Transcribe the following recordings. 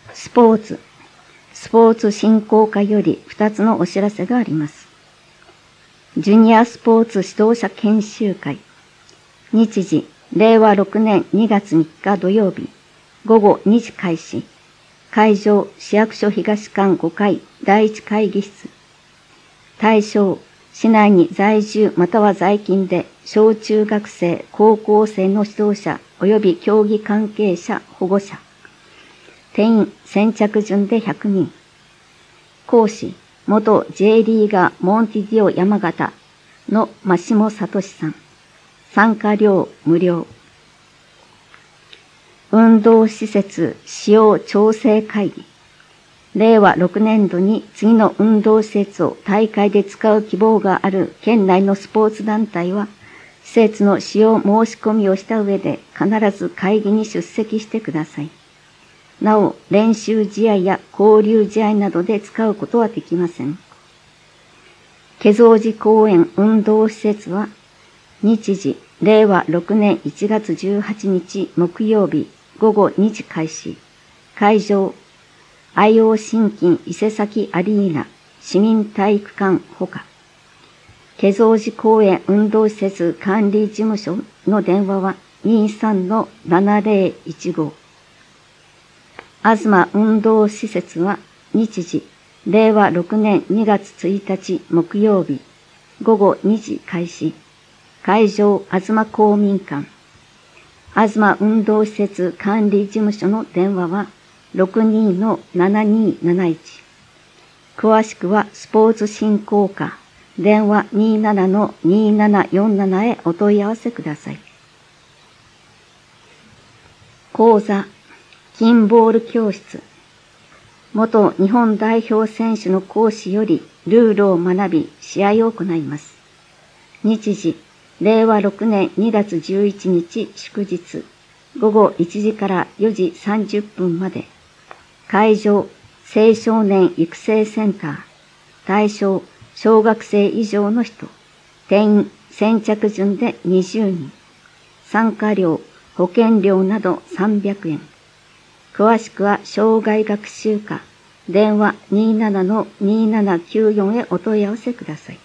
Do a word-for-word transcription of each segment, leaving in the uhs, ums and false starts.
スポーツ、スポーツ振興課よりふたつのお知らせがあります。ジュニアスポーツ指導者研修会。日時、れいわろくねんにがつみっか土曜日、ごごにじ開始。会場、市役所東館ごかいだいいち会議室。対象、市内に在住または在勤で小中学生、高校生の指導者及び競技関係者、保護者。定員先着順でひゃくにん。講師、元 J リーガーモンティディオ山形の真下聡さん。参加料無料。運動施設使用調整会議。れいわろくねんどに次の運動施設を大会で使う希望がある県内のスポーツ団体は、施設の使用申し込みをした上で必ず会議に出席してください。なお、練習試合や交流試合などで使うことはできません。化蔵寺公園運動施設は、日時、れいわろくねんいちがつじゅうはちにち木曜日ごごにじ開始。会場、愛王新金伊勢崎アリーナ市民体育館ほか。化蔵寺公園運動施設管理事務所の電話は にじゅうさんのななぜろいちご。東運動施設は日時、れいわろくねんにがつついたち木曜日ごごにじ開始。会場、東公民館。東運動施設管理事務所の電話はろくにのななになないち。詳しくはスポーツ振興課、電話にじゅうななのにななよんななへお問い合わせください。講座、金ボール教室。元日本代表選手の講師よりルールを学び、試合を行います。日時、れいわろくねんにがつじゅういちにち祝日、ごごいちじからよじさんじゅっぷんまで。会場、青少年育成センター。対象、小学生以上の人。定員、先着順でにじゅうにん。参加料、保険料などさんびゃくえん。詳しくは障害学習課、電話にじゅうななのにななきゅうよんへお問い合わせください。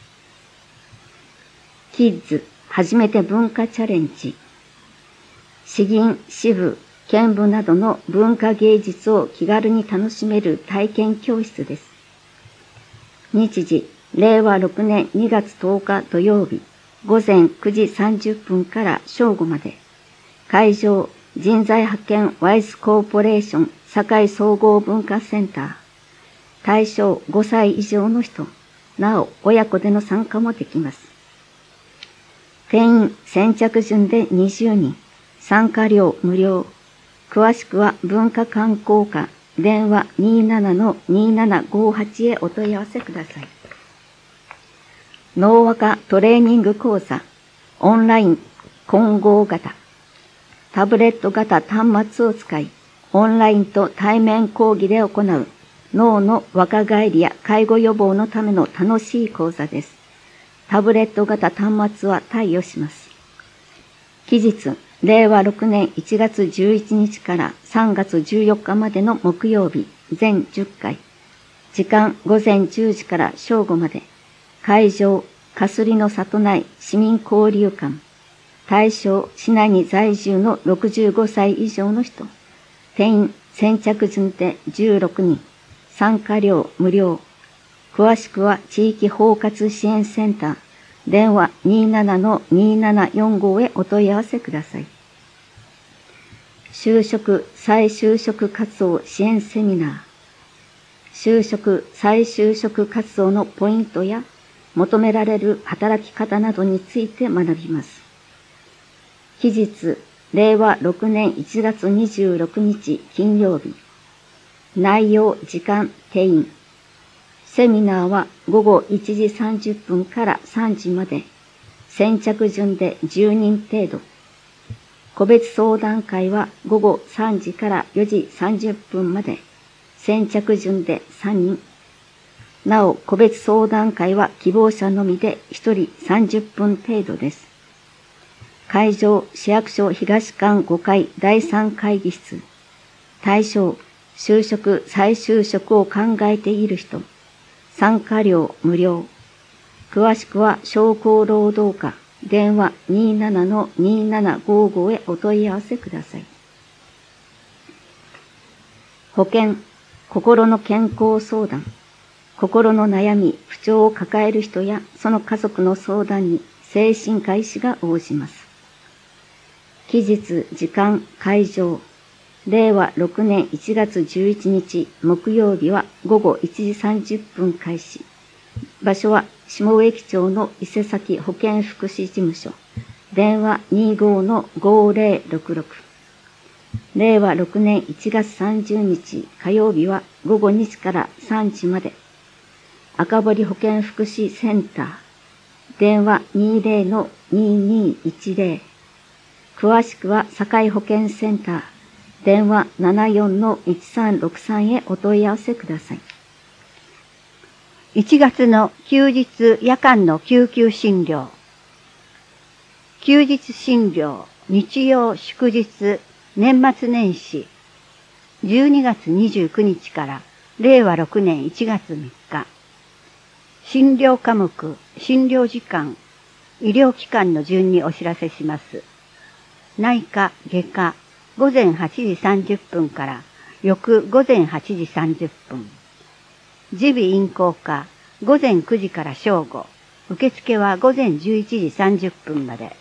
キッズ、初めて文化チャレンジ。詩吟、詩舞、剣舞などの文化芸術を気軽に楽しめる体験教室です。日時、れいわろくねんにがつとおか土曜日、ごぜんくじさんじゅっぷんから正午まで。会場、人材派遣ワイズコーポレーション堺総合文化センター。対象ごさい以上の人、なお親子での参加もできます。定員先着順でにじゅうにん、参加料無料。詳しくは文化観光課、電話にじゅうななのにななごはちへお問い合わせください。脳和科トレーニング講座、オンライン混合型。タブレット型端末を使い、オンラインと対面講義で行う脳の若返りや介護予防のための楽しい講座です。タブレット型端末は貸与します。期日、れいわろくねんいちがつじゅういちにちからさんがつじゅうよっかまでの木曜日、全じゅっかい。時間、ごぜんじゅうじから正午まで。会場、かすりの里内市民交流館。対象、市内に在住のろくじゅうごさい以上の人。定員、先着順でじゅうろくにん。参加料無料。詳しくは地域包括支援センター、電話にじゅうななのにななよんごへお問い合わせください。就職・再就職活動支援セミナー。就職・再就職活動のポイントや求められる働き方などについて学びます。期日、れいわろくねんいちがつにじゅうろくにち金曜日。内容、時間、定員。セミナーはごごいちじさんじゅっぷんからさんじまで。先着順でじゅうにん程度。個別相談会はごごさんじからよじさんじゅっぷんまで。先着順でさんにん。なお、個別相談会は希望者のみでひとりさんじゅっぷん程度です。会場、市役所東館ごかいだいさん会議室。対象、 就職、再就職を考えている人、参加料無料。詳しくは商工労働課電話 にーななのにーななごーご へお問い合わせください。保健、心の健康相談。心の悩み、不調を抱える人やその家族の相談に精神科医師が応じます。期日、時間、会場。れいわろくねんいちがつじゅういちにち木曜日はごごいちじさんじゅっぷん開始。場所は下植木町の伊勢崎保健福祉事務所。電話 にーごーのごーぜろろくろく。れいわろくねんいちがつさんじゅうにち火曜日はごごにじからさんじまで。赤堀保健福祉センター。電話 にーぜろのにーにーいちぜろ。詳しくは堺保健センター。電話 ななよんのいちさんろくさん へお問い合わせください。 いちがつの休日夜間の救急診療。休日診療、日曜祝日、年末年始、じゅうにがつにじゅうくにちかられいわろくねんいちがつみっか。診療科目、診療時間、医療機関の順にお知らせします。内科、外科、ごぜんはちじさんじゅっぷんから翌ごぜんはちじさんじゅっぷん。耳鼻咽喉科、ごぜんくじから正午。受付はごぜんじゅういちじさんじゅっぷんまで。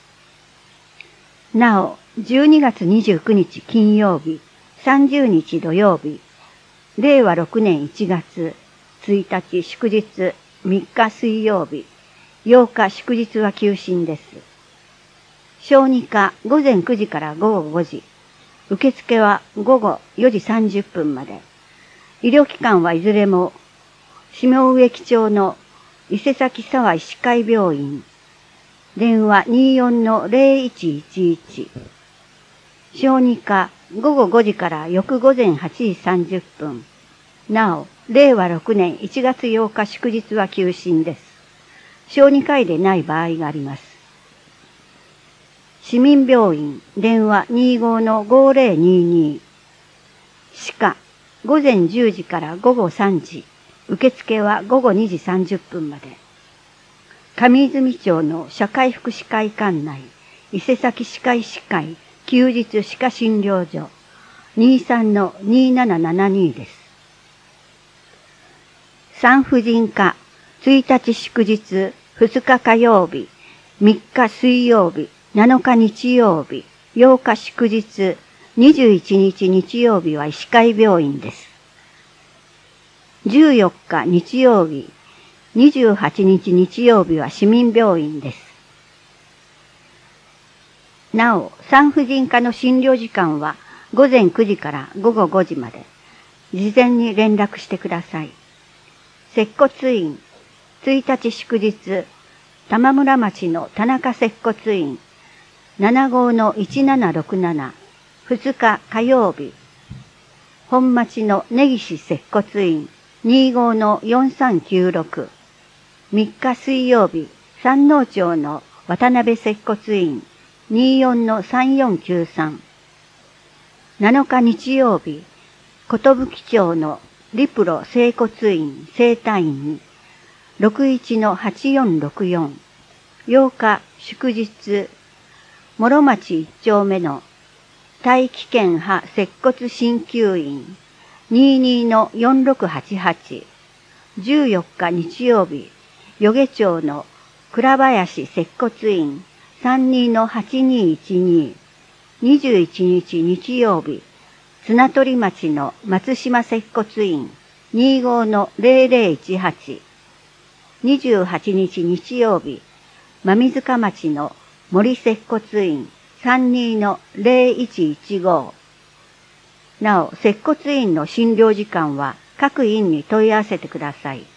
なお、じゅうにがつにじゅうくにち金曜日、さんじゅうにち土曜日、れいわろくねんいちがつついたち祝日、みっか水曜日、ようか祝日は休診です。小児科ごぜんくじからごごごじ。受付はごごよじさんじゅっぷんまで。医療機関はいずれも、下植木町の伊勢崎沢医師会病院。電話 にーよんのぜろいちいちいち。小児科ごごごじから翌ごぜんはちじさんじゅっぷん。なお、れいわろくねんいちがつようか祝日は休診です。小児科医でない場合があります。市民病院、電話 にーごーのごぜろにーにー。歯科、ごぜんじゅうじからごごさんじ。受付はごごにじさんじゅっぷんまで。上泉町の社会福祉会館内、伊勢崎歯科医師会、休日歯科診療所、にーさんのにーななななにです。産婦人科、ついたち祝日、ふつか火曜日、みっか水曜日、なのか日曜日、ようか祝日、にじゅういちにち日曜日は医師会病院です。じゅうよっか日曜日、にじゅうはちにち日曜日は市民病院です。なお、産婦人科の診療時間はごぜんくじからごごごじまで。事前に連絡してください。接骨院、ついたち祝日、玉村町の田中接骨院、ななごうのいちななろくなな、ふつか火曜日、本町の根岸接骨院、にーごうのよんさんきゅうろく、みっか水曜日、山王町の渡辺接骨院、にーよんのさんよんきゅうさん、なのか日曜日、寿町のリプロ整骨院整体院、ろくいちのはちよんろくよん、ようか祝日、諸町いっちょうめの大気圏派接骨鍼灸院、にーにーのよんろくはちはち、じゅうよっか日曜日、余下町の倉林接骨院、さんにーのはちにーいちにー、にじゅういちにち日曜日、綱取町の松島接骨院、にーごうのぜろぜろいちはち、にじゅうはちにち日曜日、馬見塚町の森接骨院、さんにーのぜろいちいちご。なお、接骨院の診療時間は各院に問い合わせてください。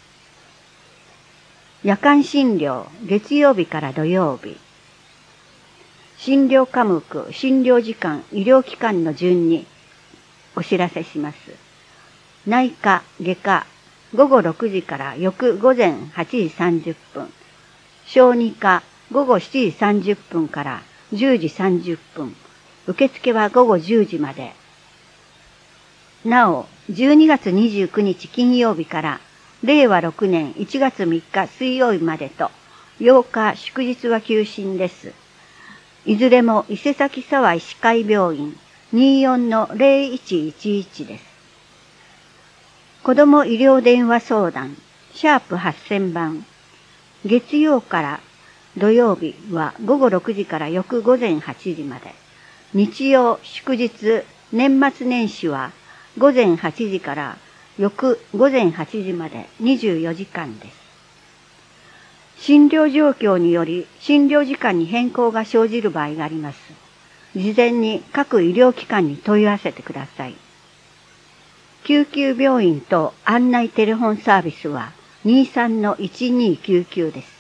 夜間診療、月曜日から土曜日。診療科目、診療時間、医療機関の順にお知らせします。内科、外科、ごごろくじから翌ごぜんはちじさんじゅっぷん。小児科、ごごしちじさんじゅっぷんからじゅうじさんじゅっぷん。受付はごごじゅうじまで。 なお、じゅうにがつにじゅうくにち金曜日かられいわろくねんいちがつみっか水曜日までとようか祝日は休診です。いずれも伊勢崎沢医師会病院 にじゅうよんのぜろいちいちいち です。子ども医療電話相談シャープはっせんばん、月曜から土曜日はごごろくじから翌午前はちじまで、日曜祝日年末年始は午前はちじから翌午前はちじまでにじゅうよじかんです。診療状況により診療時間に変更が生じる場合があります。事前に各医療機関に問い合わせてください。救急病院と案内テレフォンサービスはにじゅうさんのいちにーきゅうきゅうです。